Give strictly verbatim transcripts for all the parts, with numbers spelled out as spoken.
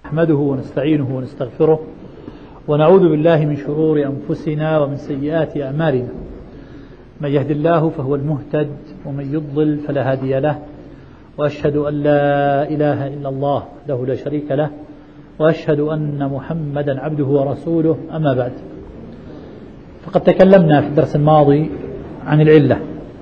نحمده ونستعينه ونستغفره ونعوذ بالله من شرور أنفسنا ومن سيئات أعمالنا. من يهد الله فهو المهتد ومن يضلل فلا هادي له، وأشهد أن لا إله إلا الله له لا شريك له، وأشهد أن محمدا عبده ورسوله. أما بعد، فقد تكلمنا في الدرس الماضي عن العلة،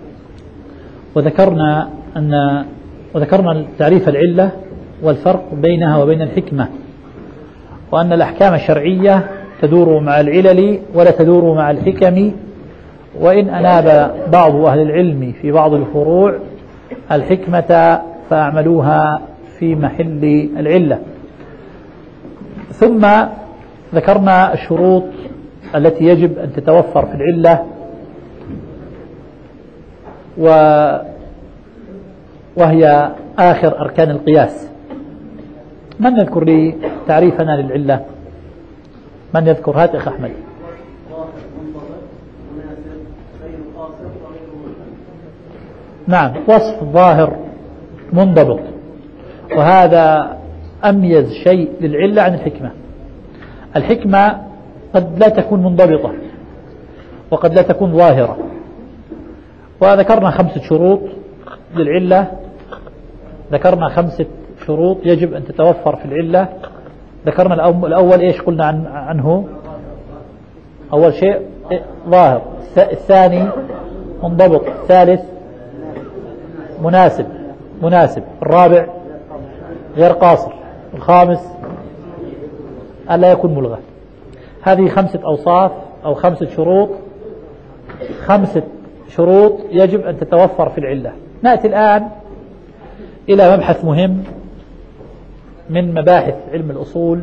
وذكرنا أن وذكرنا تعريف العلة والفرق بينها وبين الحكمة، وأن الأحكام الشرعية تدور مع العلل ولا تدور مع الحكم، وإن أناب بعض أهل العلم في بعض الفروع الحكمة فأعملوها في محل العلة. ثم ذكرنا الشروط التي يجب أن تتوفر في العلة، وهي آخر أركان القياس. من يذكر لي تعريفنا للعلة؟ من يذكر؟ هات أخ أحمد. نعم، وصف ظاهر منضبط، وهذا أميز شيء للعلة عن الحكمة. الحكمة قد لا تكون منضبطة وقد لا تكون ظاهرة، وذكرنا خمسة شروط للعلة. ذكرنا خمسة شروط يجب أن تتوفر في العلة. ذكرنا الأول إيش قلنا عن عنه؟ أول شيء ظاهر، الثاني منضبط، الثالث مناسب مناسب الرابع غير قاصر، الخامس ألا يكون ملغى. هذه خمسة أوصاف أو خمسة شروط خمسة شروط يجب أن تتوفر في العلة. نأتي الآن إلى مبحث مهم من مباحث علم الأصول،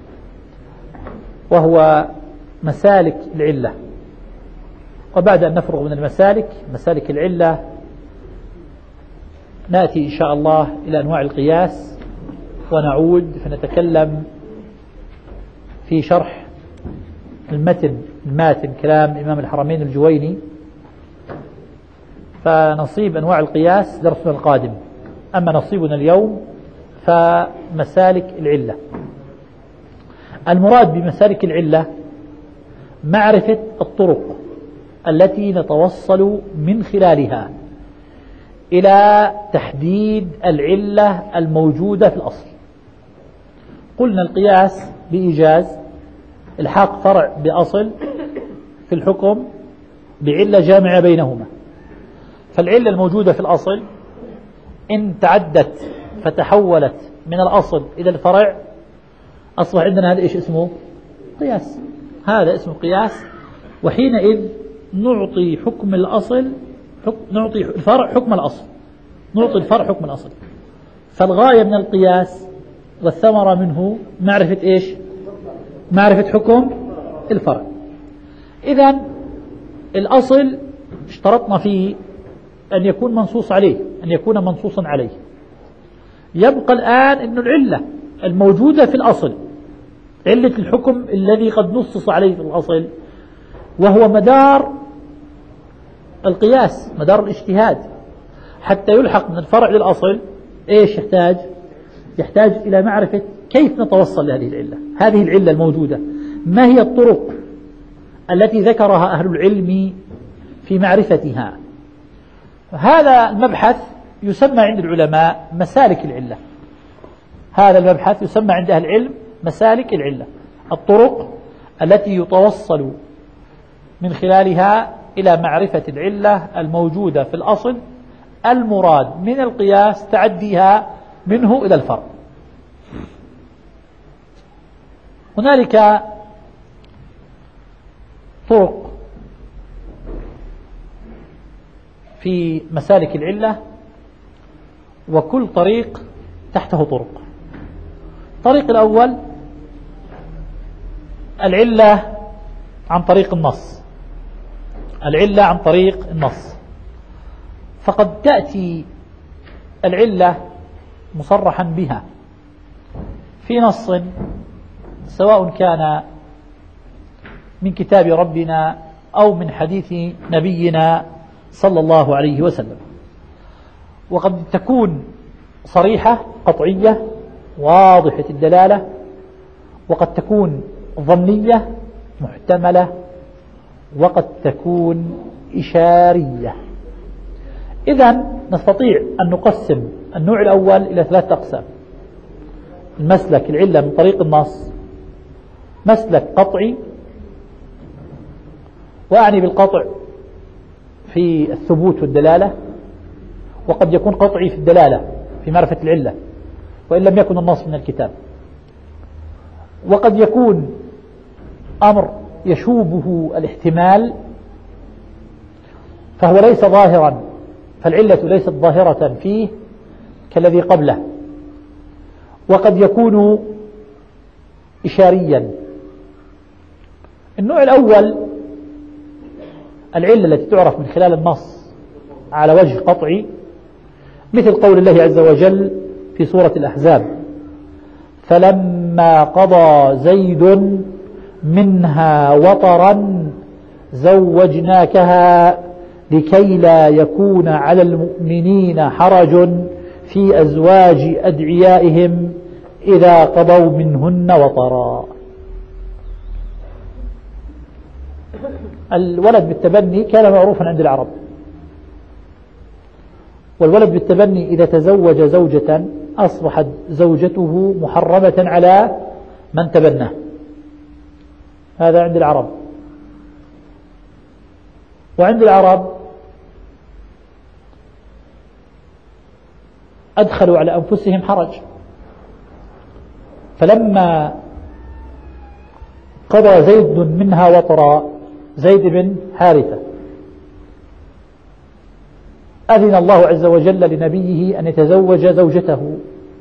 وهو مسالك العلة. وبعد أن نفرغ من المسالك مسالك العلة نأتي إن شاء الله إلى أنواع القياس، ونعود فنتكلم في شرح المتن الماتن كلام إمام الحرمين الجويني. فنصيب أنواع القياس درسنا القادم، أما نصيبنا اليوم فمسالك العلة. المراد بمسالك العلة معرفة الطرق التي نتوصل من خلالها إلى تحديد العلة الموجودة في الأصل. قلنا القياس بإيجاز الحاق فرع بأصل في الحكم بعلة جامعة بينهما. فالعلة الموجودة في الأصل إن تعدت فتحولت من الأصل إلى الفرع أصبح عندنا هذا إيش اسمه؟ قياس. هذا اسمه قياس. وحينئذ نعطي حكم الأصل حكم نعطي الفرع حكم الأصل نعطي الفرع حكم الأصل. فالغاية من القياس والثمرة منه معرفة إيش؟ معرفة حكم الفرع. إذن الأصل اشترطنا فيه أن يكون منصوص عليه أن يكون منصوصا عليه. يبقى الآن أن العلة الموجودة في الأصل، علة الحكم الذي قد نصص عليه في الأصل، وهو مدار القياس، مدار الاجتهاد، حتى يلحق من الفرع للأصل إيش يحتاج؟ يحتاج إلى معرفة كيف نتوصل لهذه العلة. هذه العلة الموجودة ما هي الطرق التي ذكرها أهل العلم في معرفتها؟ هذا المبحث يسمى عند العلماء مسالك العلة. هذا المبحث يسمى عند أهل العلم مسالك العلة، الطرق التي يتوصل من خلالها إلى معرفة العلة الموجودة في الأصل، المراد من القياس تعديها منه إلى الفرع. هنالك طرق في مسالك العلة، وكل طريق تحته طرق. الطريق الأول العلة عن طريق النص العلة عن طريق النص فقد تأتي العلة مصرحا بها في نص، سواء كان من كتاب ربنا أو من حديث نبينا صلى الله عليه وسلم. وقد تكون صريحة قطعية واضحة الدلالة وقد تكون ظنية محتملة، وقد تكون إشارية. إذن نستطيع أن نقسم النوع الأول إلى ثلاثة أقسام: المسلك العلة من طريق النص، مسلك قطعي، وأعني بالقطع في الثبوت والدلالة، وقد يكون قطعي في الدلالة في معرفة العلة وإن لم يكن النص من الكتاب، وقد يكون أمر يشوبه الاحتمال فهو ليس ظاهرا، فالعلة ليست ظاهرة فيه كالذي قبله، وقد يكون إشاريا. النوع الأول العلة التي تعرف من خلال النص على وجه قطعي، مثل قول الله عز وجل في سورة الأحزاب: فلما قضى زيد منها وطرا زوجناكها لكي لا يكون على المؤمنين حرج في أزواج أدعيائهم إذا قضوا منهن وطرا. الولد بالتبني كان معروفا عند العرب، والولد بالتبني إذا تزوج زوجة أصبحت زوجته محرمة على من تبناه، هذا عند العرب. وعند العرب أدخلوا على أنفسهم حرج، فلما قضى زيد منها وطرا، زيد بن حارثة، أذن الله عز وجل لنبيه أن يتزوج زوجته،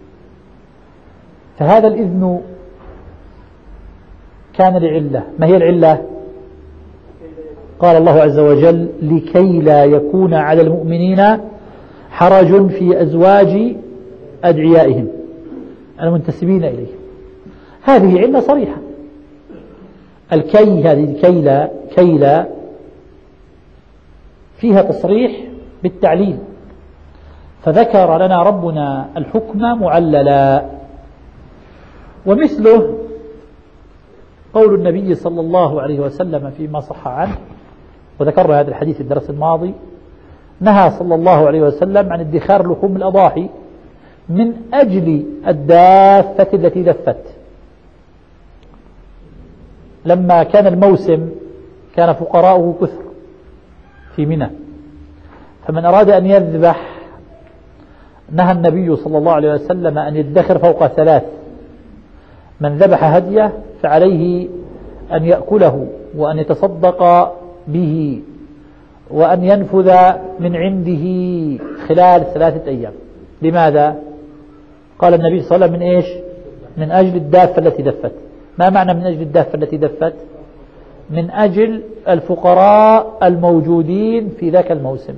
فهذا الإذن كان لعلة. ما هي العلة؟ قال الله عز وجل: لكي لا يكون على المؤمنين حرج في أزواج أدعيائهم المنتسبين إليه. هذه علة صريحة. الكي هذه كيلا كيلا فيها تصريح بالتعليل، فذكر لنا ربنا الحكم معللا. ومثله قول النبي صلى الله عليه وسلم فيما صح عنه، وذكرنا هذا الحديث في الدرس الماضي: نهى صلى الله عليه وسلم عن ادخار لحوم الأضاحي من أجل الدافة التي دفت. لما كان الموسم كان فقراؤه كثر في منى، فمن أراد أن يذبح نهى النبي صلى الله عليه وسلم أن يدخر فوق ثلاث: من ذبح هديه فعليه أن يأكله وأن يتصدق به وأن ينفذ من عنده خلال ثلاثة أيام. لماذا؟ قال النبي صلى الله عليه وسلم: من إيش؟ من أجل الدافة التي دفت. ما معنى من أجل الدافة التي دفت؟ من أجل الفقراء الموجودين في ذاك الموسم.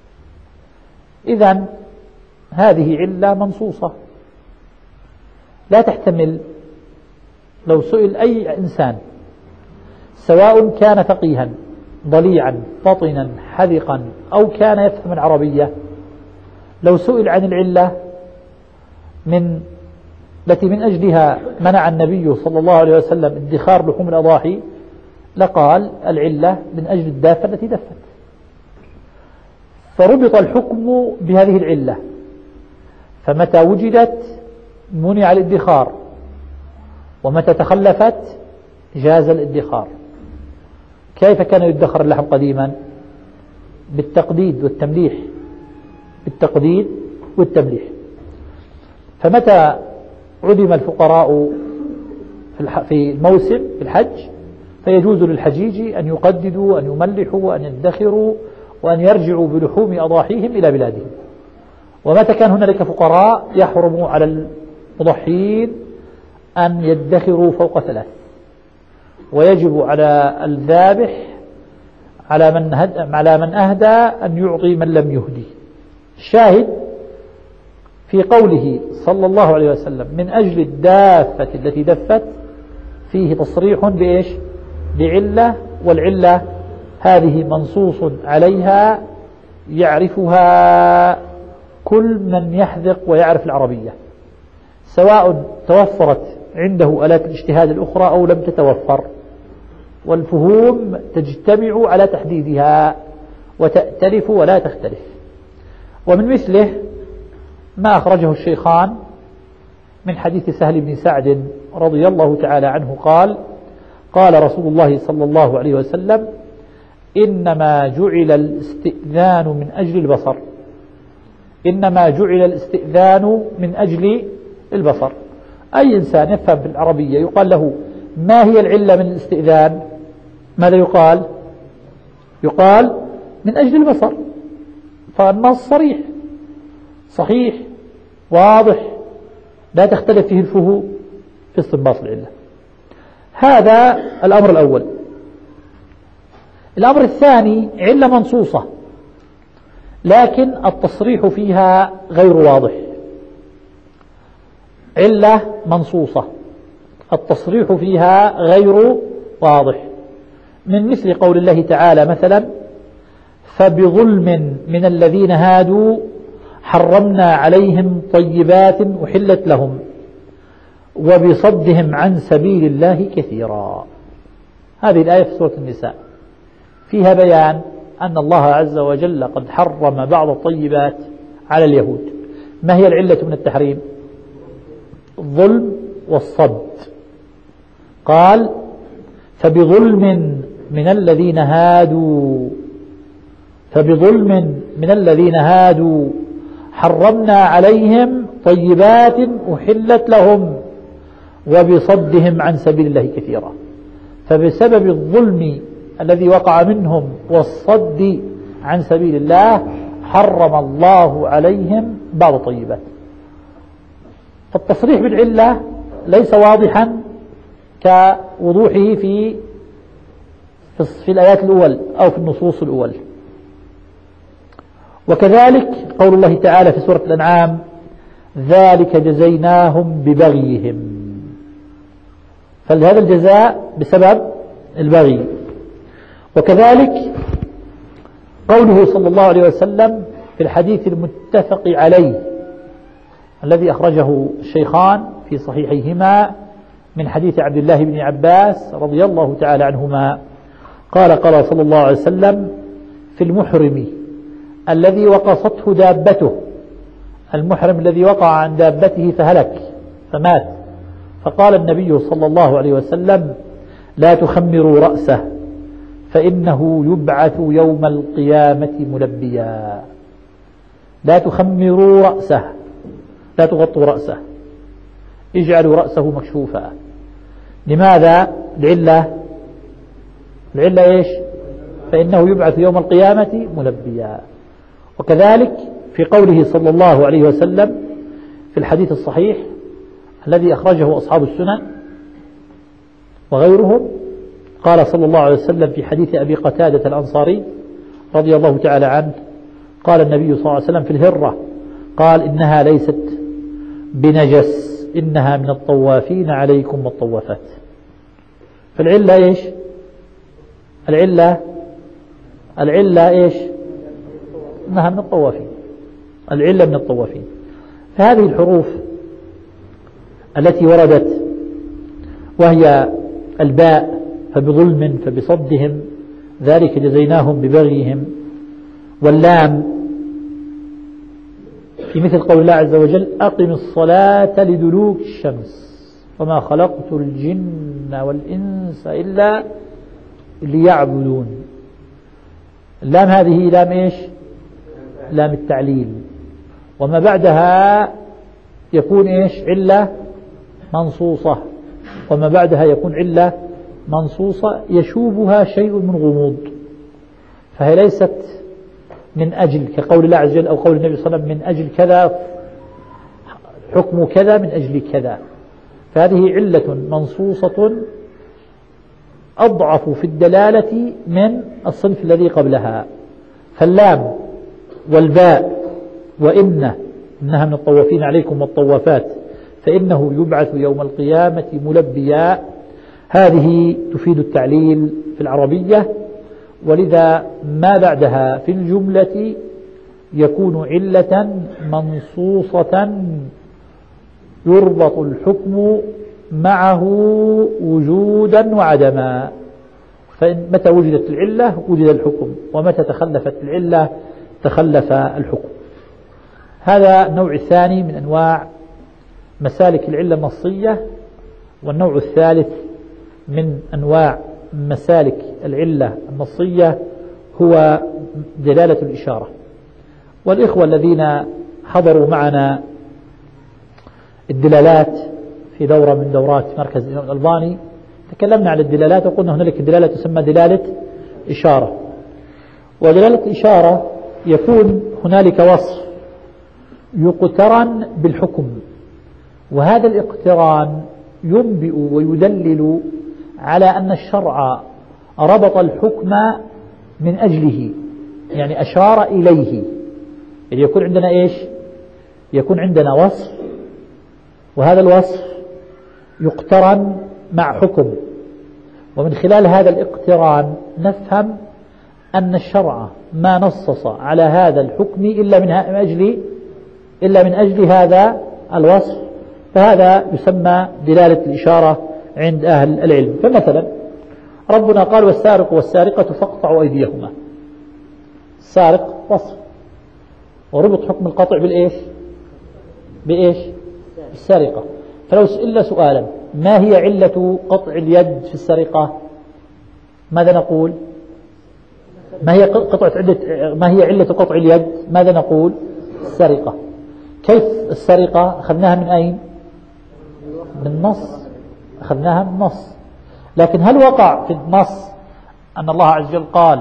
إذن هذه علة منصوصة لا تحتمل. لو سئل أي إنسان سواء كان فقيها ضليعا فطنا حذقا أو كان يفهم العربية، لو سئل عن العلة من التي من أجلها منع النبي صلى الله عليه وسلم ادخار لحوم الأضاحي، لقال: العلة من أجل الدافة التي دفت. فربط الحكم بهذه العلة، فمتى وجدت منع الادخار، ومتى تخلفت جاز الادخار. كيف كان يدخر اللحم قديما؟ بالتقديد والتمليح، بالتقديد والتمليح. فمتى عدم الفقراء في الموسم في الحج فيجوز للحجيج أن يقددوا وأن يملحوا وأن يدخروا وأن يرجعوا بلحوم أضاحيهم إلى بلادهم. ومتى كان هنالك فقراء يحرم على المضحين أن يدخروا فوق ثلاث، ويجب على الذابح على من على من أهدى أن يعطي من لم يهدي. الشاهد في قوله صلى الله عليه وسلم: من أجل الدافة التي دفت، فيه تصريح بإيش؟ بعلة، والعلة هذه منصوص عليها يعرفها كل من يحذق ويعرف العربية، سواء توفرت عنده آلات الاجتهاد الأخرى أو لم تتوفر، والفهوم تجتمع على تحديدها وتأتلف ولا تختلف. ومن مثله ما أخرجه الشيخان من حديث سهل بن سعد رضي الله تعالى عنه قال: قال رسول الله صلى الله عليه وسلم: إنما جعل الاستئذان من أجل البصر إنما جعل الاستئذان من أجل البصر. أي إنسان يفهم في العربية يقال له: ما هي العلة من الاستئذان؟ ماذا يقال؟ يقال: من أجل البصر. فالنص صريح صحيح واضح لا تختلف فيه الفهوم في استنباط العلة. هذا الأمر الأول. الأمر الثاني: علة منصوصة لكن التصريح فيها غير واضح. علة منصوصة التصريح فيها غير واضح، من مثل قول الله تعالى مثلا: فبظلم من الذين هادوا حرمنا عليهم طيبات أحلت لهم وبصدهم عن سبيل الله كثيرا. هذه الآية في سورة النساء فيها بيان أن الله عز وجل قد حرم بعض الطيبات على اليهود. ما هي العلة من التحريم؟ الظلم والصد. قال: فبظلم من الذين هادوا فبظلم من الذين هادوا حرمنا عليهم طيبات أحلت لهم وبصدهم عن سبيل الله كثيرا. فبسبب الظلم الذي وقع منهم والصد عن سبيل الله حرم الله عليهم بعض الطيبات. فالتصريح بالعلة ليس واضحا كوضوحه في في الآيات الأول أو في النصوص الأول. وكذلك قول الله تعالى في سورة الأنعام: ذلك جزيناهم ببغيهم. فهذا الجزاء بسبب البغي. وكذلك قوله صلى الله عليه وسلم في الحديث المتفق عليه الذي أخرجه الشيخان في صحيحيهما من حديث عبد الله بن عباس رضي الله تعالى عنهما قال: قال صلى الله عليه وسلم: في المحرم الذي وقصته دابته، المحرم الذي وقع عن دابته فهلك فمات، فقال النبي صلى الله عليه وسلم: لا تخمروا رأسه فإنه يبعث يوم القيامة ملبيا. لا تخمروا رأسه، لا تغطوا رأسه، اجعلوا رأسه مكشوفا. لماذا؟ العلة العلة إيش؟ فإنه يبعث يوم القيامة ملبيا. وكذلك في قوله صلى الله عليه وسلم في الحديث الصحيح الذي أخرجه أصحاب السنن وغيرهم، قال صلى الله عليه وسلم في حديث أبي قتادة الأنصاري رضي الله تعالى عنه: قال النبي صلى الله عليه وسلم في الهرة، قال: إنها ليست بنجس، إنها من الطوافين عليكم والطوافات. فالعلة إيش؟ العلة العلة إيش؟ إنها من الطوافين، العلة من الطوافين. فهذه الحروف التي وردت وهي الباء: فبظلم، فبصدهم، ذلك جزيناهم ببغيهم، واللام في مثل قول الله عز وجل: أقم الصلاة لدلوك الشمس وما خلقت الجن والإنس إلا ليعبدون. اللام هذه لام إيش؟ لام التعليل، وما بعدها يكون إيش؟ علة منصوصة، وما بعدها يكون علة منصوصة يشوبها شيء من غموض، فهي ليست من أجل كقول الله عز وجل أو قول النبي صلى الله عليه وسلم من أجل كذا حكم كذا من أجل كذا. فهذه علة منصوصة أضعف في الدلالة من الصنف الذي قبلها. فاللام والباء وإن إنها من الطوافين عليكم والطوافات فإنه يبعث يوم القيامة ملبيا، هذه تفيد التعليل في العربية، ولذا ما بعدها في الجملة يكون علة منصوصة يربط الحكم معه وجودا وعدما، فمتى وجدت العلة وجد الحكم، ومتى تخلفت العلة تخلف الحكم. هذا النوع الثاني من أنواع مسالك العلة النصية. والنوع الثالث من أنواع مسالك العلة النصية هو دلالة الإشارة. والإخوة الذين حضروا معنا الدلالات في دورة من دورات مركز الإمام الألباني تكلمنا على الدلالات وقلنا هنالك دلالة تسمى دلالة إشارة. ودلالة إشارة يكون هنالك وصف يقترن بالحكم، وهذا الاقتران ينبئ ويدلل على أن الشرع ربط الحكم من أجله، يعني أشار إليه. يعني يكون عندنا إيش؟ يكون عندنا وصف، وهذا الوصف يقترن مع حكم، ومن خلال هذا الاقتران نفهم أن الشرع ما نصص على هذا الحكم إلا من أجل إلا من أجل هذا الوصف، فهذا يسمى دلالة الإشارة عند أهل العلم. فمثلا ربنا قال والسارق والسارقة فاقطعوا أيديهما. السارق وصف، وربط حكم القطع بالإيش؟ بإيش؟ بالسرقة. فلو سئلنا سؤالا ما هي علة قطع اليد في السرقة ماذا نقول؟ ما هي قطعة عدة ما هي علة قطع اليد؟ ماذا نقول؟ السرقة. كيف السرقة؟ أخذناها من أين؟ من النص، أخذناها من النص. لكن هل وقع في النص أن الله عز وجل قال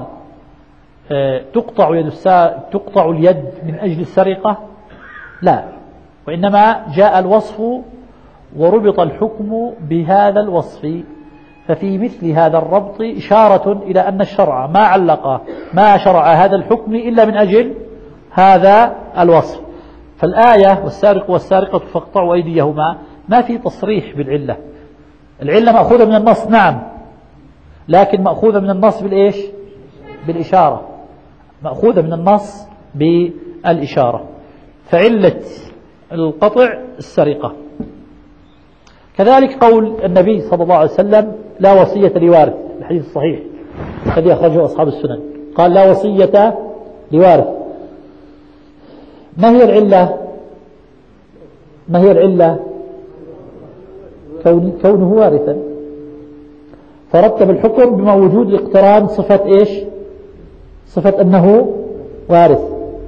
تقطع يد تقطع اليد من أجل السرقة؟ لا، وإنما جاء الوصف وربط الحكم بهذا الوصف. ففي مثل هذا الربط إشارة إلى أن الشرع ما علق ما شرع هذا الحكم إلا من أجل هذا الوصف. فالآية والسارق والسارقة فاقطعوا أيديهما ما في تصريح بالعلة. العلة مأخوذة من النص نعم، لكن مأخوذة من النص بالإيش؟ بالإشارة، مأخوذة من النص بالإشارة. فعلة القطع السرقة. كذلك قول النبي صلى الله عليه وسلم لا وصية لوارث، الحديث الصحيح الذي أخرجه أصحاب السنن، قال لا وصية لوارث. ما هي العلة؟ ما هي العلة؟ كون كونه وارثا، فرتب الحكم بما وجود الاقتران صفة إيش؟ صفة أنه وارث.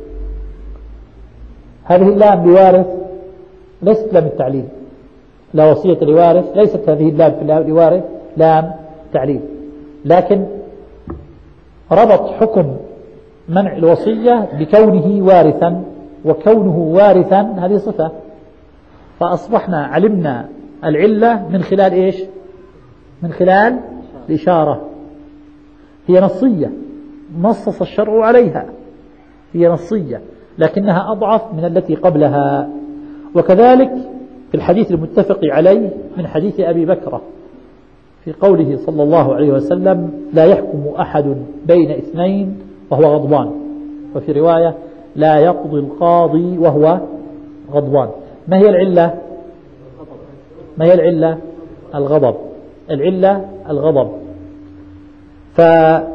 هذه اللام بوارث ليست لام التعليل، لا وصية لوارث ليست هذه اللام في اللام لوارث لام تعليل، لكن ربط حكم منع الوصية بكونه وارثا، وكونه وارثا هذه صفة. فأصبحنا علمنا العلة من خلال إيش؟ من خلال الإشارة. هي نصية نصص الشرع عليها، هي نصية لكنها أضعف من التي قبلها. وكذلك في الحديث المتفق عليه من حديث أبي بكر في قوله صلى الله عليه وسلم لا يحكم أحد بين اثنين وهو غضبان، وفي رواية لا يقضي القاضي وهو غضبان. ما هي العلة؟ ما هي العلة؟ الغضب. العلة الغضب. فما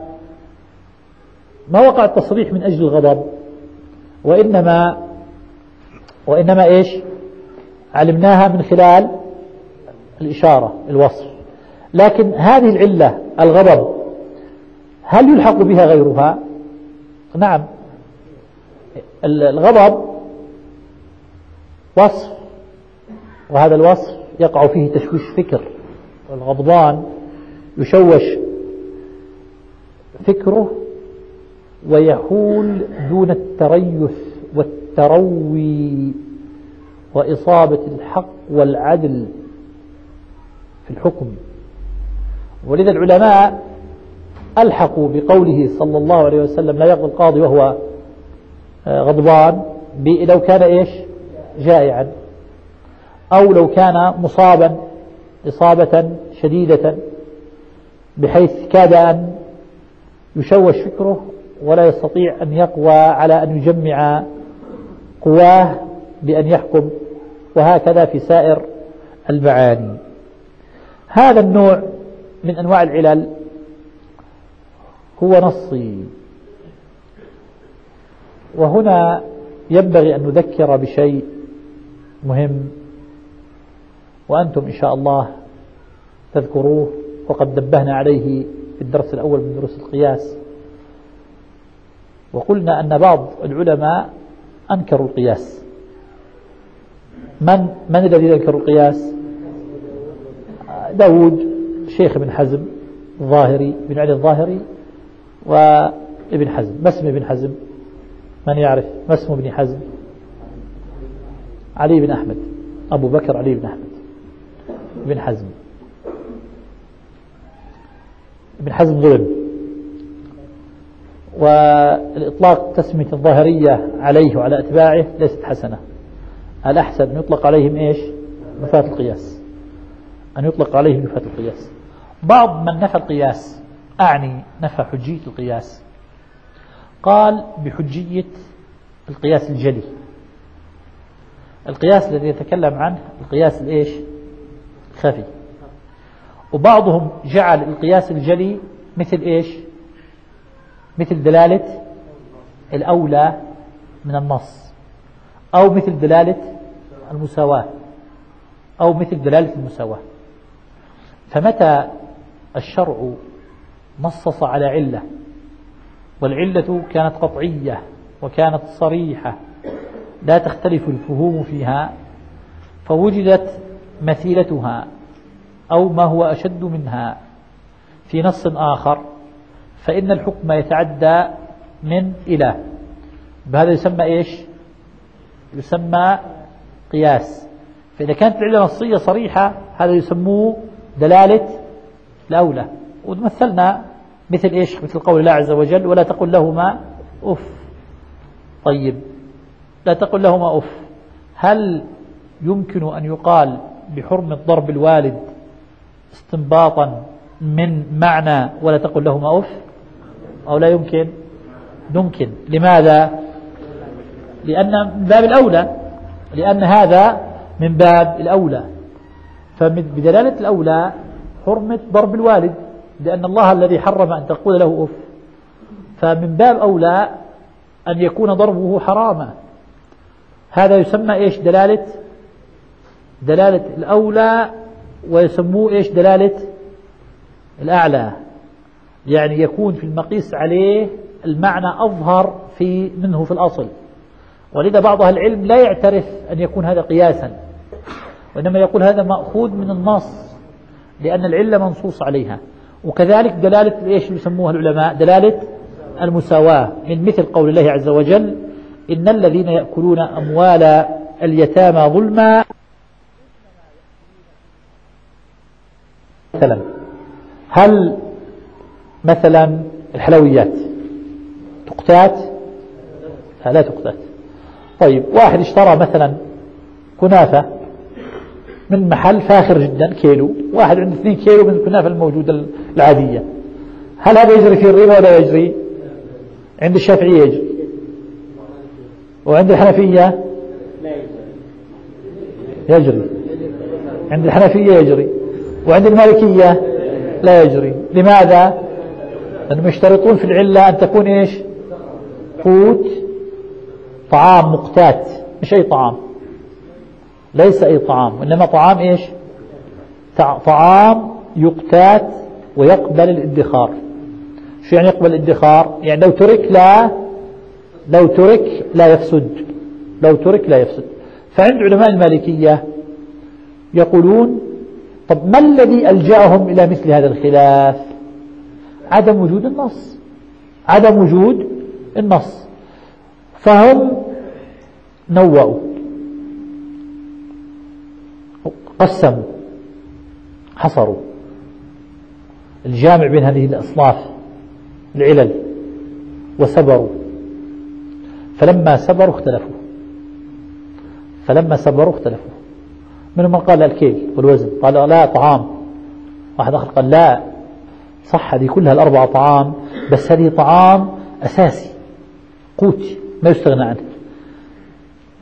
وقع التصريح من أجل الغضب، وإنما وإنما إيش؟ علمناها من خلال الإشارة الوصف. لكن هذه العلة الغضب هل يلحق بها غيرها؟ نعم، الغضب وصف، وهذا الوصف يقع فيه تشويش فكر. الغضبان يشوش فكره ويحول دون التريث والتروي وإصابة الحق والعدل في الحكم. ولذا العلماء ألحقوا بقوله صلى الله عليه وسلم لا يقضي القاضي وهو غضبان لو كان إيش؟ جائعا، أو لو كان مصابا إصابة شديدة بحيث كاد أن يشوش فكره ولا يستطيع أن يقوى على أن يجمع قواه بأن يحكم، وهكذا في سائر المعاني. هذا النوع من أنواع العلل هو نصي. وهنا ينبغي أن نذكر بشيء مهم، وأنتم إن شاء الله تذكروه، وقد نبهنا عليه في الدرس الأول من دروس القياس، وقلنا أن بعض العلماء أنكروا القياس. من من الذي أنكروا القياس؟ داود شيخ ابن حزم الظاهري، بن علي الظاهري، وابن حزم. ما اسم ابن حزم؟ من يعرف ما اسم ابن حزم؟ علي بن أحمد، أبو بكر علي بن أحمد ابن حزم. ابن حزم ظلم، والإطلاق تسمية الظاهرية عليه وعلى أتباعه ليست حسنة. الأحسن أن يطلق عليهم إيش؟ نفاة القياس، أن يطلق عليهم نفاة القياس. بعض من نفى القياس، أعني نفى حجية القياس، قال بحجية القياس الجلي، القياس الذي يتكلم عنه القياس الإيش؟ خفي. وبعضهم جعل القياس الجلي مثل إيش؟ مثل دلالة الأولى من النص، أو مثل دلالة المساواة، أو مثل دلالة المساواة. فمتى الشرع نصص على علة، والعلة كانت قطعية وكانت صريحة لا تختلف الفهوم فيها، فوجدت مثيلتها أو ما هو أشد منها في نص آخر، فإن الحكم يتعدى من إلى، بهذا يسمى إيش؟ يسمى قياس. فإذا كانت العلة نصية صريحة هذا يسموه دلالة الأولى. ومثلنا مثل إيش؟ مثل قول الله عز وجل: ولا تقل لهما أف. طيب، لا تقل لهما أف، هل يمكن أن يقال بحرمة ضرب الوالد استنباطا من معنى ولا تقل لهما أف، أو لا يمكن؟ يمكن. لماذا؟ لأن من باب الأولى، لأن هذا من باب الأولى. فبدلالة الأولى حرمة ضرب الوالد، لأن الله الذي حرم أن تقول له أف، فمن باب أولى أن يكون ضربه حراما. هذا يسمى إيش؟ دلالة دلالة الأولى، ويسموه إيش؟ دلالة الأعلى، يعني يكون في المقيس عليه المعنى أظهر في منه في الأصل. ولذا بعض أهل العلم لا يعترف أن يكون هذا قياسا، وإنما يقول هذا مأخوذ من النص، لأن العلة منصوص عليها. وكذلك دلالة إيش يسموها العلماء؟ دلالة المساواة، من مثل قول الله عز وجل: إن الذين يأكلون أموال اليتامى ظلما. مثلا هل مثلا الحلويات تقتات؟ لا تقتات. طيب، واحد اشترى مثلا كنافة من محل فاخر جدا كيلو، واحد عنده اثنين كيلو من الكنافة الموجودة العادية، هل هذا يجري فيه الربا ولا يجري؟ عند الشافعية يجري، وعند الحنفية يجري، عند الحنفية يجري، وعند المالكية لا يجري. لماذا؟ لأنهم يشترطون في العلة أن تكون إيش؟ قوت، طعام مقتات، مش أي طعام، ليس أي طعام، وإنما طعام إيش؟ طعام يقتات ويقبل الادخار. شو يعني يقبل الادخار؟ يعني لو ترك لا لو ترك لا يفسد، لو ترك لا يفسد. فعند علماء المالكية يقولون: طب ما الذي ألجأهم إلى مثل هذا الخلاف؟ عدم وجود النص، عدم وجود النص. فهم نوعوا، قسموا، حصروا الجامع بين هذه الأصناف العلل وسبروا. فلما سبروا اختلفوا فلما سبروا اختلفوا منهم من قال الكيل والوزن، قال لا طعام، واحد آخر قال لا صح، هذه كلها الأربعة طعام، بس هذه طعام أساسي، قوت ما يستغنى عنه،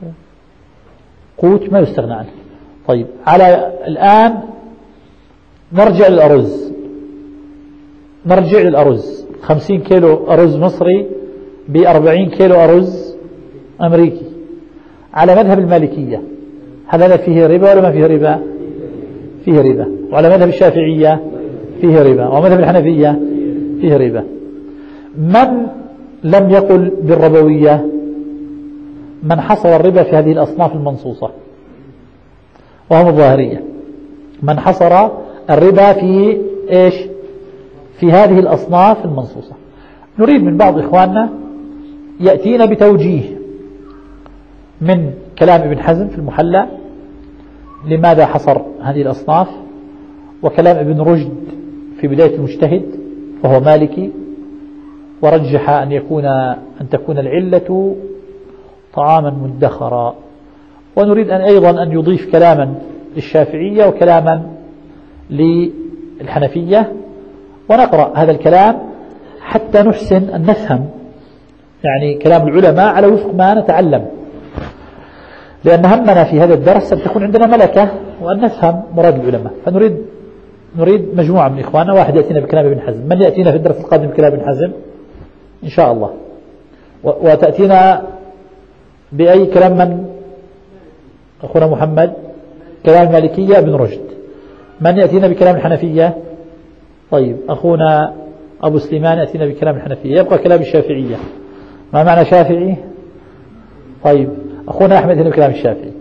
قوت ما يستغنى عنه. طيب، على الآن نرجع للأرز نرجع للأرز خمسين كيلو أرز مصري بأربعين كيلو أرز أمريكي على مذهب المالكية، هل هذا فيه ربا ولا ما فيه ربا؟ فيه ربا. وعلى مذهب الشافعية فيه ربا، ومذهب الحنفية فيه ربا. من لم يقل بالربوية؟ من حصر الربا في هذه الأصناف المنصوصة وهم الظاهرية. من حصر الربا في إيش؟ في هذه الأصناف المنصوصة. نريد من بعض إخواننا يأتينا بتوجيه من كلام ابن حزم في المحلى لماذا حصر هذه الأصناف، وكلام ابن رشد في بداية المجتهد وهو مالكي ورجح أن يكون أن تكون العلة طعاما مدخرا. ونريد أن أيضا أن يضيف كلاما للشافعية وكلاما للحنفية، ونقرأ هذا الكلام حتى نحسن أن نفهم يعني كلام العلماء على وفق ما نتعلم، لأن همنا في هذا الدرس أن تكون عندنا ملكة وأن نفهم مراد العلماء. فنريد نريد مجموعة من إخواننا، واحد يأتينا بكلام ابن حزم، من يأتينا في الدرس القادم بكلام ابن حزم إن شاء الله، وتأتينا بأي كلام من أخونا محمد؟ كلام المالكية ابن رشد. من يأتينا بكلام الحنفية؟ طيب أخونا أبو سليمان يأتينا بكلام الحنفية. يبقى كلام الشافعية. ما معنى شافعي؟ طيب أخونا أحمد يأتينا بكلام الشافعي.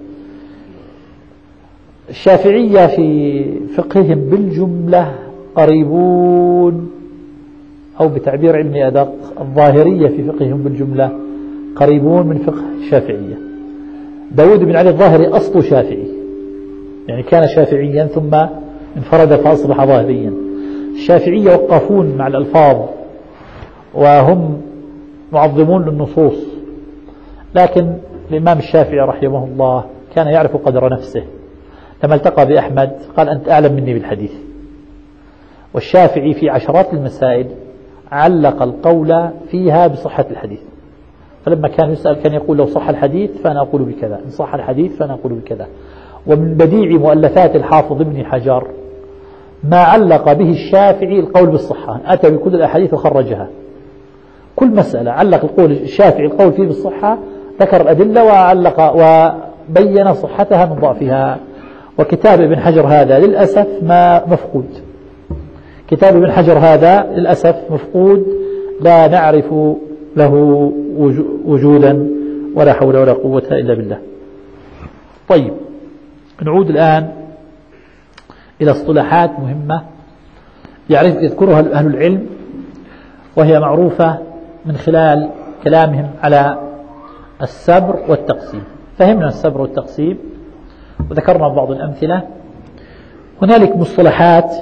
الشافعية في فقههم بالجملة قريبون، أو بتعبير علمي أدق الظاهرية في فقههم بالجملة قريبون من فقه الشافعية. داود بن علي الظاهري أصله شافعي، يعني كان شافعيا ثم انفرد فأصبح ظاهريا. الشافعية وقفون مع الألفاظ وهم معظمون للنصوص، لكن الإمام الشافعي رحمه الله كان يعرف قدر نفسه. لما التقى بأحمد قال أنت أعلم مني بالحديث. والشافعي في عشرات المسائل علق القول فيها بصحة الحديث، فلما كان يسأل كان يقول لو صح الحديث فأنا أقول بكذا، إن صح الحديث فأنا أقول بكذا. ومن بديع مؤلفات الحافظ ابن حجر ما علق به الشافعي القول بالصحة، أتى بكل الأحاديث وخرجها. كل مسألة علق القول الشافعي القول فيه بالصحة، ذكر الأدلة وعلق وبين صحتها من ضعفها. وكتاب ابن حجر هذا للأسف ما مفقود، كتاب ابن حجر هذا للأسف مفقود، لا نعرف له وجودا ولا حول ولا قوة إلا بالله. طيب نعود الآن إلى اصطلاحات مهمة يعرف يذكرها أهل العلم، وهي معروفة من خلال كلامهم على السبر والتقسيم. فهمنا السبر والتقسيم وذكرنا بعض الأمثلة. هنالك مصطلحات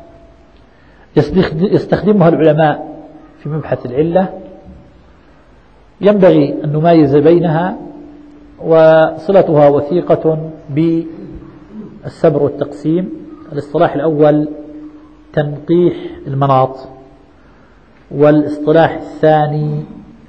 يستخدمها العلماء في مبحث العلة، ينبغي أن نميز بينها، وصلتها وثيقة بالسبر والتقسيم. الاصطلاح الأول تنقيح المناط، والاصطلاح الثاني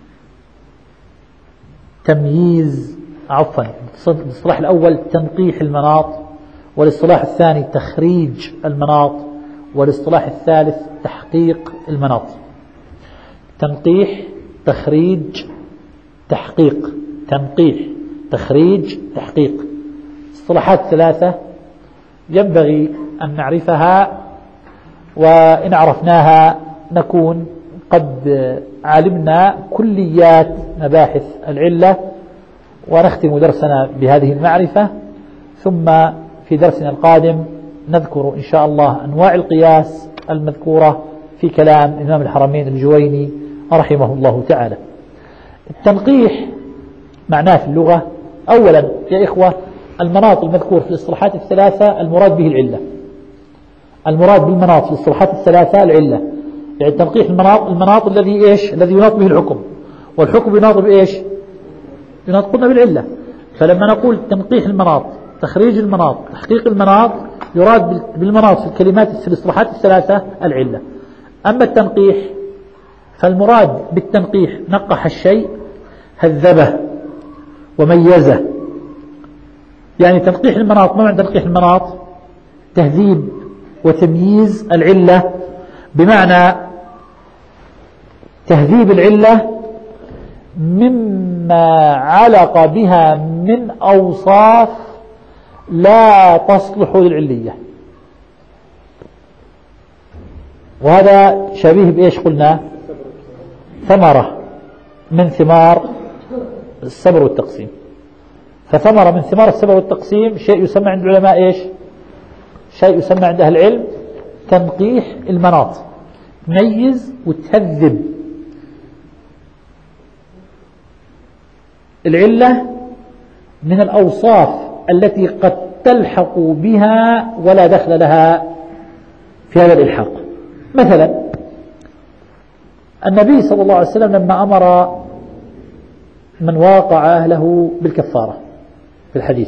تمييز عفوا الاصطلاح الأول تنقيح المناط، والاصطلاح الثاني تخريج المناط، والاصطلاح الثالث تحقيق المناط. تنقيح، تخريج، تحقيق. تنقيح، تخريج، تحقيق. اصطلاحات ثلاثة ينبغي أن نعرفها، وإن عرفناها نكون قد علمنا كليات مباحث العلة. ونختم درسنا بهذه المعرفة، ثم في درسنا القادم نذكر إن شاء الله أنواع القياس المذكورة في كلام إمام الحرمين الجويني رحمه الله تعالى. التنقيح معناه في اللغة أولا يا إخوة المناط المذكور في الاصطلاحات الثلاثة المراد به العلة. المراد بالمناط في الاصطلاحات الثلاثة العلة، يعني تنقيح المناط المناط الذي إيش الذي يناط به الحكم، والحكم يناط بإيش يناط قلنا بالعلة. فلما نقول تنقيح المناط، تخريج المناط، تحقيق المناط، يراد بالمناط في الكلمات في الاصطلاحات الثلاثة العلة. أما التنقيح فالمراد بالتنقيح نقح الشيء، هذبه وميزه. يعني تنقيح المناط، ما معنى تنقيح المناط؟ تهذيب وتمييز العلة، بمعنى تهذيب العلة مما علق بها من أوصاف لا تصلح للعلية. وهذا شبيه بإيش قلنا؟ ثمرة من ثمار السبر والتقسيم. فثمرة من ثمار السبر والتقسيم شيء يسمى عند العلماء إيش؟ شيء يسمى عند أهل العلم تنقيح المناط، تميز وتهذب العلة من الأوصاف التي قد تلحق بها ولا دخل لها في هذا الإلحاق. مثلا النبي صلى الله عليه وسلم لما أمر من واقع أهله بالكفارة في الحديث،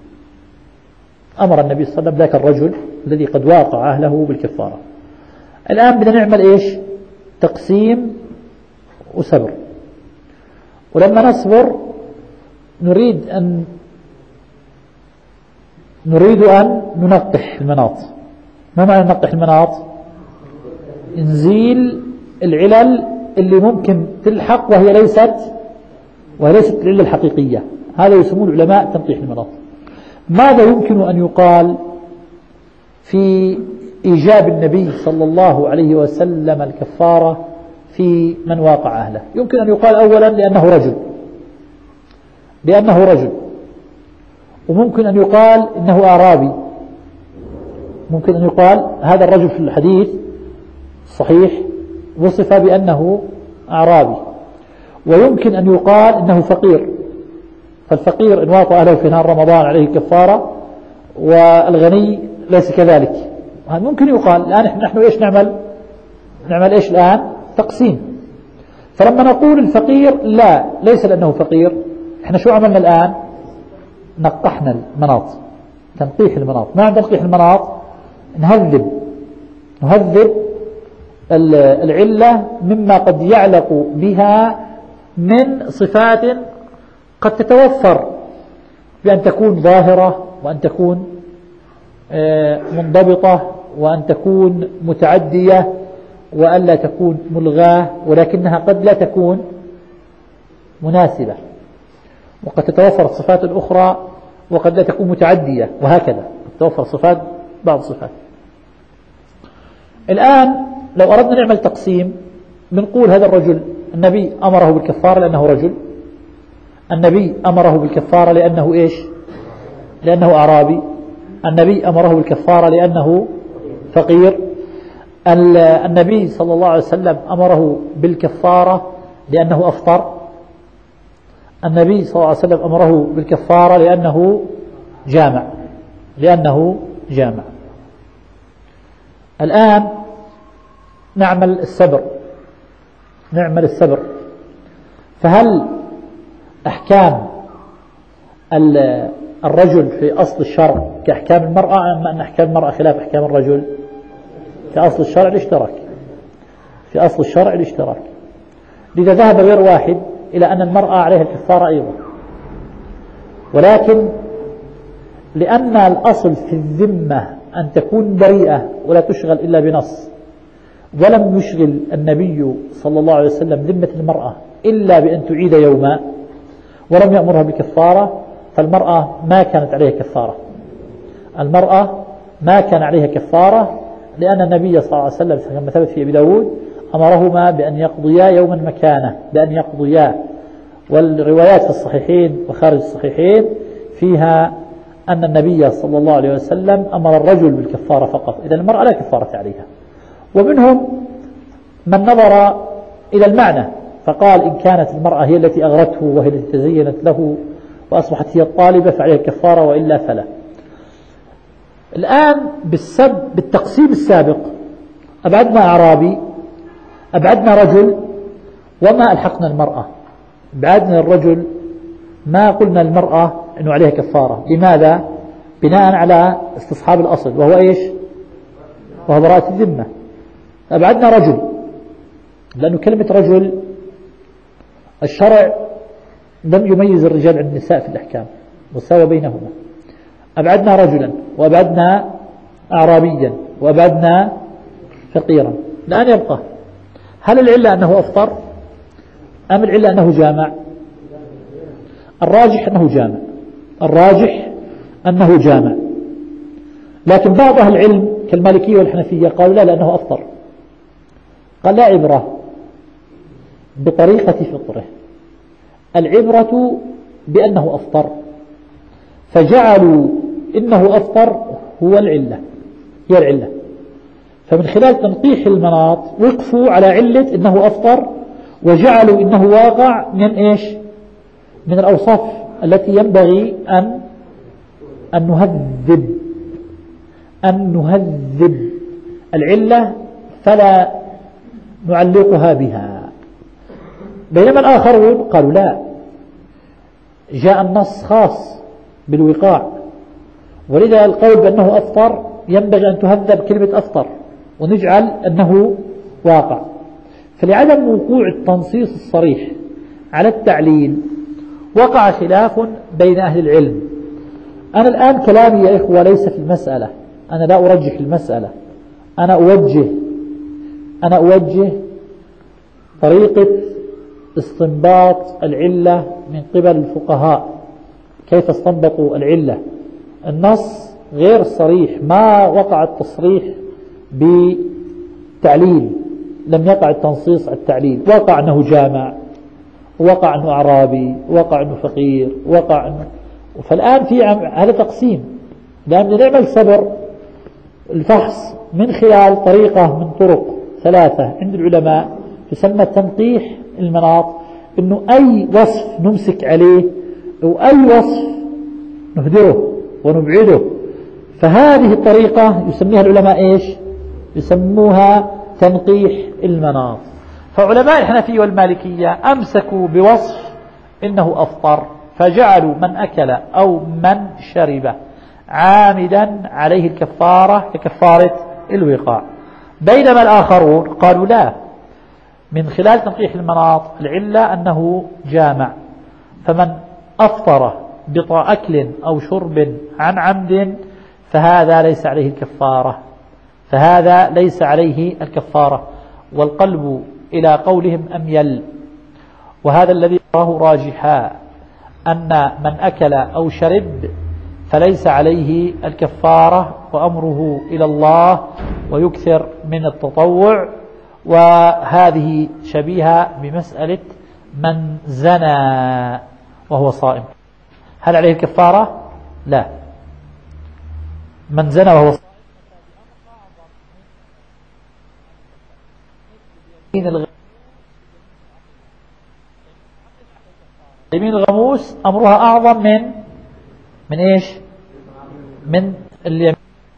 أمر النبي صلى الله عليه وسلم ذاك الرجل الذي قد واقع أهله بالكفارة. الآن بدنا نعمل إيش؟ تقسيم وسبر. ولما نصبر نريد أن نريد أن ننقح المناط. ما معنى ننقح المناط؟ نزيل العلل اللي ممكن تلحق وهي ليست وهي ليست العلة الحقيقية. هذا يسمون العلماء تنقيح المناط. ماذا يمكن أن يقال في إيجاب النبي صلى الله عليه وسلم الكفارة في من واقع أهله؟ يمكن أن يقال أولا لأنه رجل لأنه رجل وممكن أن يقال إنه أعرابي. ممكن أن يقال هذا الرجل في الحديث صحيح وصف بأنه أعرابي. ويمكن أن يقال إنه فقير، فالفقير إن واقع أهله في نهار رمضان عليه كفارة، والغني ليس كذلك. هذا ممكن يقال. الآن نحن إيش نعمل؟ نعمل إيش الآن؟ تقسيم. فلما نقول الفقير لا ليس لأنه فقير، إحنا شو عملنا الآن؟ نقحنا المناط، تنقيح المناط. ما عند تنقيح المناط نهذب نهذب العلة مما قد يعلق بها من صفات قد تتوفر بأن تكون ظاهرة، وأن تكون منضبطة، وأن تكون متعدية، وأن لا تكون ملغاة، ولكنها قد لا تكون مناسبة، وقد تتوفر الصفات الأخرى وقد لا تكون متعدية، وهكذا تتوفر صفات بعض صفات. الآن لو أردنا نعمل تقسيم بنقول هذا الرجل النبي أمره بالكفارة لأنه رجل، النبي أمره بالكفارة لأنه إيش؟ لأنه أعرابي، النبي أمره بالكفارة لأنه فقير، النبي صلى الله عليه وسلم أمره بالكفارة لأنه أفطر، النبي صلى الله عليه وسلم أمره بالكفارة لأنه جامع لأنه جامع. الآن نعمل السبر نعمل السبر فهل أحكام الرجل في أصل الشرع كأحكام المرأة، أما أن أحكام المرأة خلاف أحكام الرجل؟ في أصل الشرع الاشتراك في أصل الشرع الاشتراك لذا ذهب غير واحد إلى أن المرأة عليها الكفارة أيضا، ولكن لأن الأصل في الذمة أن تكون بريئة ولا تشغل إلا بنص، ولم يشغل النبي صلى الله عليه وسلم ذمة المرأة إلا بأن تعيد يوما، ولم يأمرها بكفارة، فالمرأة ما كانت عليها كفارة المرأة ما كان عليها كفارة لأن النبي صلى الله عليه وسلم كما ثبت في أبي داود أمرهما بأن يقضيا يوما مكانه بأن يقضيا. والروايات في الصحيحين وخارج الصحيحين فيها أن النبي صلى الله عليه وسلم أمر الرجل بالكفارة فقط، إذا المرأة لا كفارة عليها. ومنهم من نظر إلى المعنى فقال إن كانت المرأة هي التي أغرته وهي التي تزينت له وأصبحت هي الطالبة فعليها الكفارة وإلا فلا. الآن بالسب بالتقسيم السابق أبعدنا أعرابي، أبعدنا رجل، وما ألحقنا المرأة. بعدنا الرجل ما قلنا المرأة أنه عليها كفارة. لماذا؟ بناء على استصحاب الأصل وهو إيش؟ وهو براءة الذمة. أبعدنا رجل لأنه كلمة رجل الشرع لم يميز الرجال عن النساء في الأحكام وساوى بينهما. أبعدنا رجلا وأبعدنا أعرابيا وأبعدنا فقيرا. الآن يبقى هل العلة أنه أفطر أم العلة أنه جامع؟ الراجح أنه جامع، الراجح أنه جامع، لكن بعض أهل العلم كالمالكية والحنفية قالوا لا لأنه أفطر. قال لا عبرة بطريقة فطره، العبرة بأنه أفطر، فجعلوا إنه أفطر هو العلة، هي العلة. فمن خلال تنقيح المناط وقفوا على علة إنه أفطر، وجعلوا إنه واقع من إيش؟ من الأوصاف التي ينبغي أن أن نهذب أن نهذب العلة فلا نعلقها بها. بينما الآخرون قالوا لا، جاء النص خاص بالوقاع، ولذا القول بأنه أفطر ينبغي أن تهذب كلمة أفطر ونجعل أنه واقع. فلعدم وقوع التنصيص الصريح على التعليل وقع خلاف بين أهل العلم. أنا الآن كلامي يا إخوة ليس في المسألة، أنا لا أرجح المسألة، أنا أوجه أنا أوجه طريقة استنباط العلة من قبل الفقهاء، كيف استنبطوا العلة. النص غير صريح، ما وقع التصريح بتعليل، لم يقع التنصيص على التعليل، وقع أنه جامع، وقع أنه أعرابي، وقع أنه فقير، وقع أنه. فالآن في هذا تقسيم، لأن نعمل صبر الفحص من خلال طريقة من طرق ثلاثة عند العلماء تسمى تنقيح المناط، أنه أي وصف نمسك عليه أو أي وصف نهدره ونبعده. فهذه الطريقة يسميها العلماء إيش؟ يسموها تنقيح المناط. فعلماء الحنفية والمالكية أمسكوا بوصف إنه أفطر، فجعلوا من أكل أو من شرب عامدا عليه الكفارة ككفارة الوقاع. بينما الآخرون قالوا لا، من خلال تنقيح المناط العلة أنه جامع، فمن أفطر بأكل أو شرب عن عمد فهذا ليس عليه الكفارة، فهذا ليس عليه الكفارة. والقلب إلى قولهم أميل، وهذا الذي راه راجحا، أن من أكل أو شرب فليس عليه الكفارة وأمره إلى الله ويكثر من التطوع. وهذه شبيهة بمسألة من زنى وهو صائم، هل عليه الكفارة؟ لا. من زنى وهو صائم يمين الغموس أمرها أعظم من من إيش؟ من اليمين.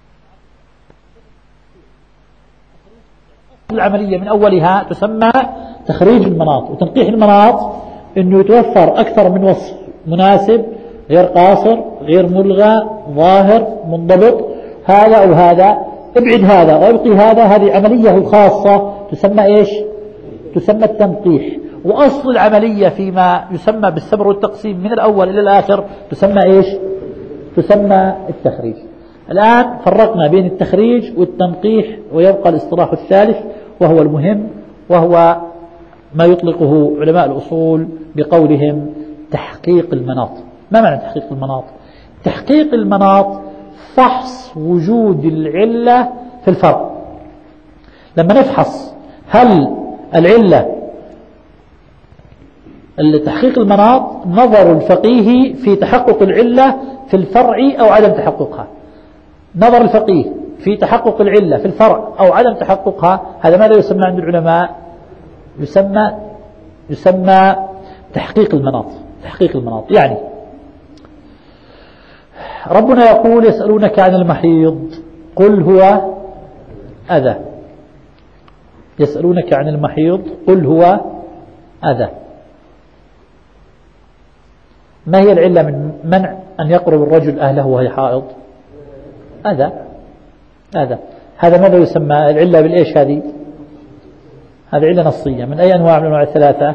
العملية من أولها تسمى تخريج المناط وتنقيح المناط، إنه يتوفر أكثر من وصف مناسب، غير قاصر، غير ملغى، ظاهر، منضبط، هذا أو هذا، ابعد هذا وابقي هذا. هذه عملية الخاصة تسمى إيش؟ تسمى التنقيح. وأصل العملية فيما يسمى بالسبر والتقسيم من الأول إلى الآخر تسمى إيش؟ تسمى التخريج. الآن فرقنا بين التخريج والتنقيح، ويبقى الاصطلاح الثالث وهو المهم، وهو ما يطلقه علماء الأصول بقولهم تحقيق المناط. ما معنى تحقيق المناط؟ تحقيق المناط فحص وجود العلة في الفرع. لما نفحص هل العلة، تحقيق المناط نظر الفقيه في تحقق العلة في الفرع أو عدم تحققها. نظر الفقيه في تحقق العلة في الفرع أو عدم تحققها، هذا ماذا يسمى عند العلماء؟ يسمى يسمى تحقيق المناط. تحقيق المناط يعني ربنا يقول يسألونك عن المحيض قل هو أذى. يسألونك عن المحيض قل هو أذى. ما هي العلة من منع أن يقرب الرجل أهله وهي حائض؟ أذى. أذى. هذا ماذا يسمى العلة بالإيش؟ هذه هذه علة نصية. من أي أنواع من الأنواع الثلاثة؟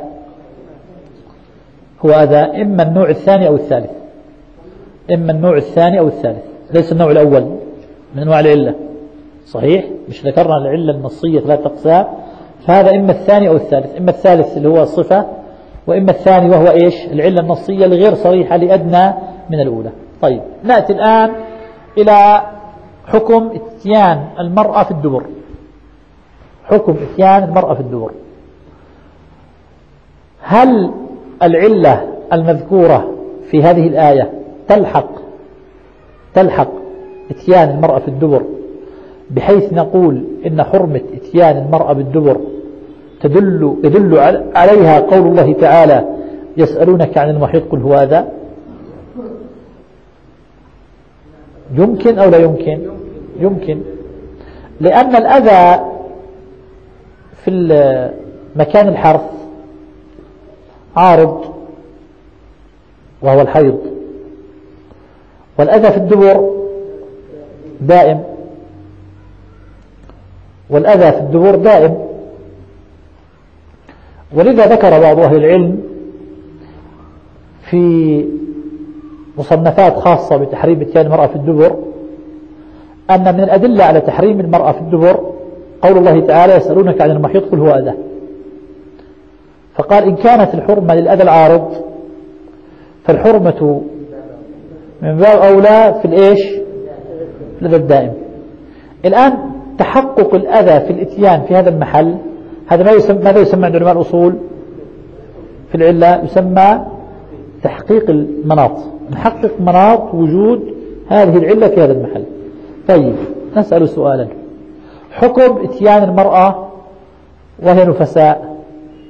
هو أذى. إما النوع الثاني أو الثالث، إما النوع الثاني أو الثالث، ليس النوع الأول من أنواع العلة. صحيح؟ مش ذكرنا العلة النصية ثلاثة أقسام، فهذا إما الثاني أو الثالث، إما الثالث اللي هو الصفة، وإما الثاني وهو إيش؟ العلة النصية الغير صريحة لأدنى من الأولى. طيب نأتي الآن إلى حكم اتيان المرأة في الدبر. حكم اتيان المرأة في الدبر، هل العلة المذكورة في هذه الآية تلحق تلحق اتيان المرأة في الدبر بحيث نقول إن حرمة اتيان المرأة بالدبر تدل, يدل عليها قول الله تعالى يسألونك عن المحيط قل هو أذى؟ يمكن أو لا يمكن؟ يمكن، لأن الأذى في مكان الحرث عارض وهو الحيض، والأذى في الدبر دائم، والأذى في الدبر دائم. ولذا ذكر بعض أهل العلم في مصنفات خاصة بتحريم اتيان المرأة في الدبر أن من الأدلة على تحريم المرأة في الدبر قول الله تعالى يسألونك عن المحيط قل هو أذى، فقال إن كانت الحرمة للأذى العارض فالحرمة من باب أولى في الإيش؟ في الأذى الدائم. الآن تحقق الأذى في الاتيان في هذا المحل، هذا ما يسمى ماذا يسمى عند علماء الأصول في العلة؟ يسمى تحقيق المناط، نحقق مناط وجود هذه العلة في هذا المحل. طيب نسأل سؤالا، حكم اتيان المرأة وهي نفساء،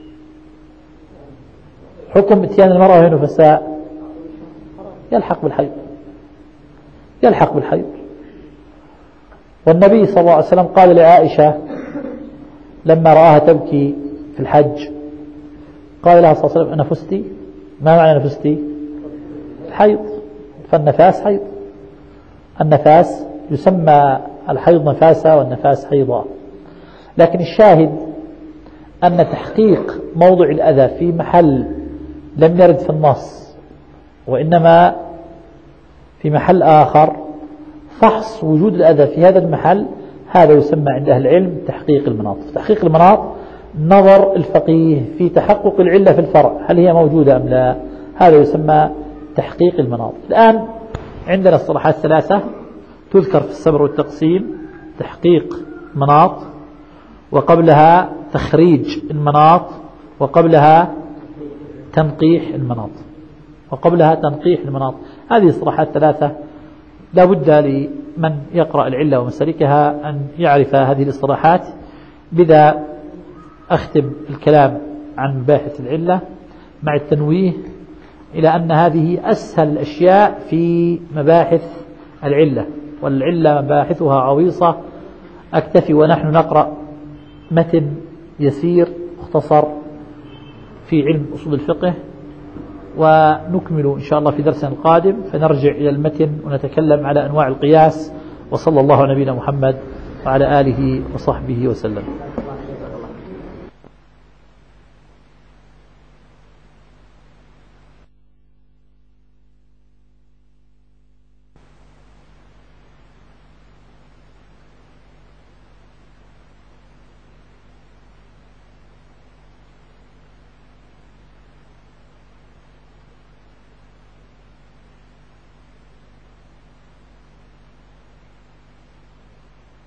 حكم اتيان المرأة وهي نفساء يلحق بالحيض، يلحق بالحيض. والنبي صلى الله عليه وسلم قال لعائشة لما رآها تبكي في الحج قال لها صلى الله عليه وسلم أنفستي؟ ما معنى نفستي؟ الحيض، فالنفاس حيض، النفاس يسمى الحيض نفاسا والنفاس حيضا. لكن الشاهد أن تحقيق موضع الأذى في محل لم يرد في النص وإنما في محل آخر، فحص وجود الأذى في هذا المحل، هذا يسمى عند أهل العلم تحقيق المناط. تحقيق المناط نظر الفقيه في تحقق العلة في الفرع هل هي موجودة أم لا، هذا يسمى تحقيق المناط. الآن عندنا الصلاحات ثلاثة تذكر في السبر والتقسيم: تحقيق مناط، وقبلها تخريج المناط، وقبلها تنقيح المناط، وقبلها تنقيح المناط. هذه الصلاحات ثلاثة لا بد لمن يقرأ العلة ومسالكها أن يعرف هذه الاصطلاحات. بذا أختم الكلام عن مباحث العلة مع التنويه إلى أن هذه أسهل الأشياء في مباحث العلة، والعلة مباحثها عويصة. أكتفي ونحن نقرأ متن يسير مختصر في علم أصول الفقه، ونكمل إن شاء الله في درسنا القادم، فنرجع إلى المتن ونتكلم على أنواع القياس. وصلى الله على نبينا محمد وعلى آله وصحبه وسلم.